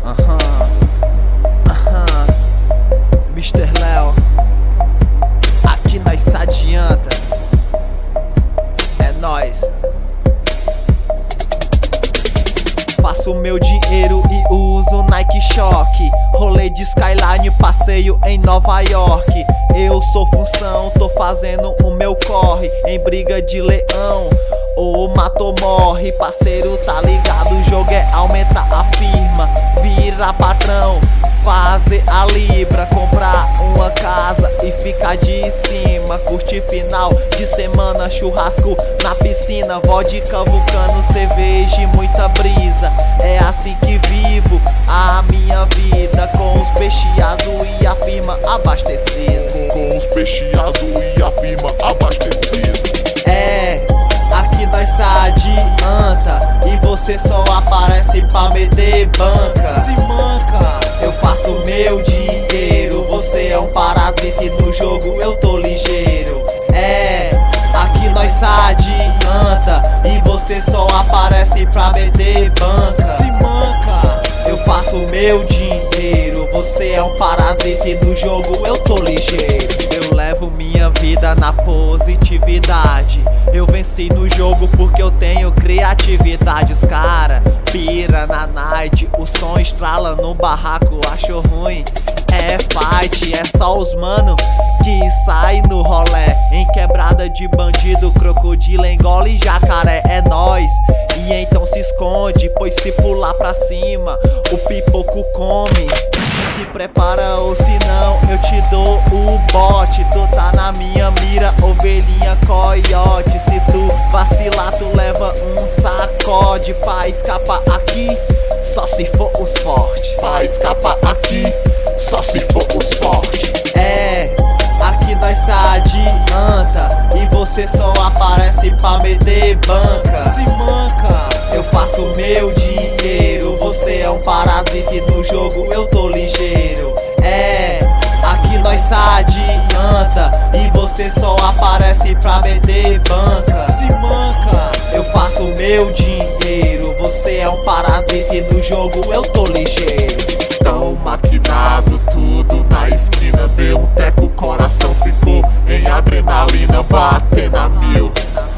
Mr. Léo, aqui nós se adianta. É nóis. Faço meu dinheiro e uso Nike Shock. Rolê de Skyline, passeio em Nova York. Eu sou função, tô fazendo o meu corre. Em briga de leão, ou mata ou morre. Parceiro, tá ligado, o jogo é aumentar a firma. Vira patrão, fazer a libra. Comprar uma casa e ficar de cima. Curtir final de semana, churrasco na piscina. Vodka, vulcano, cerveja e muita brisa. É assim que vivo a minha vida, com os peixes azul e a firma abastecido. Com os peixes azul e a firma abastecido. É, aqui nós se adianta e você só aparece pra meter banca. Se manca. Eu faço meu dinheiro, você é um parasita e no jogo eu tô ligeiro. É, aqui nós se adianta e você só aparece pra meter banca. Se manca. Eu faço meu dinheiro, você é um parasita e no jogo eu tô ligeiro. Eu levo minha vida na positividade. Eu venci no jogo porque eu tenho criatividade. Os cara pira na night, o som estrala no barraco, acho ruim. É fight, é só os mano que sai no rolé. Em quebrada de bandido, crocodilo engole jacaré. É nóis, e então se esconde, pois se pular pra cima o pipoco come. Se prepara ou senão eu te dou o bote. Tu tá na minha mira, ovelhinha coiote. Se tu vacilar tu leva um sacode. Pra escapar aqui, só se for os fortes. Pra escapar aqui, só se for os fortes. É, aqui nós se adianta e você só aparece pra meter banca. Se manca. Eu faço meu dinheiro, você é um parasita e no jogo eu tô ligeiro. É, aqui nós se adianta e você só aparece pra meter banca. Se manca. Eu faço meu dinheiro, você é um parasita e no jogo eu tô ligeiro. Tão maquinado tudo na esquina, deu um teco, o coração ficou em adrenalina, batendo a mil.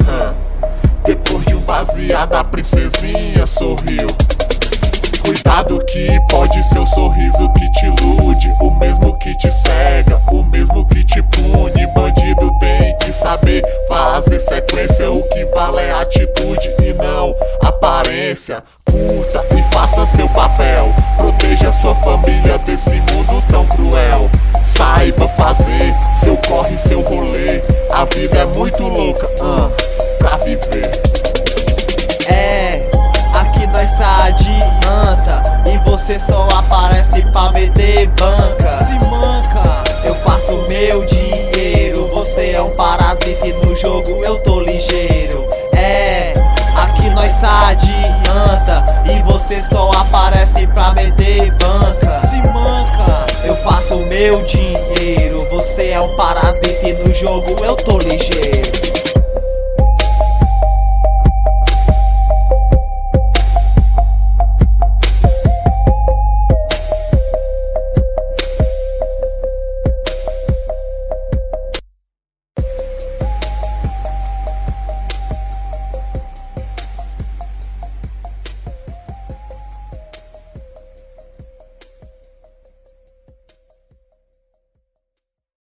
Depois de um baseado a princesinha sorriu. Cuidado que pode ser o sorriso que te ilude, o mesmo que te cega, o mesmo que te pune. Bandido tem que saber fazer sequência, o que vale é atitude e não aparência. Curta e faça seu papel, proteja sua família desse mundo tão cruel. Saiba fazer seu corre, seu rolê, a vida é muito louca pra viver. É, aqui nós se adianta e você só aparece pra meter banca.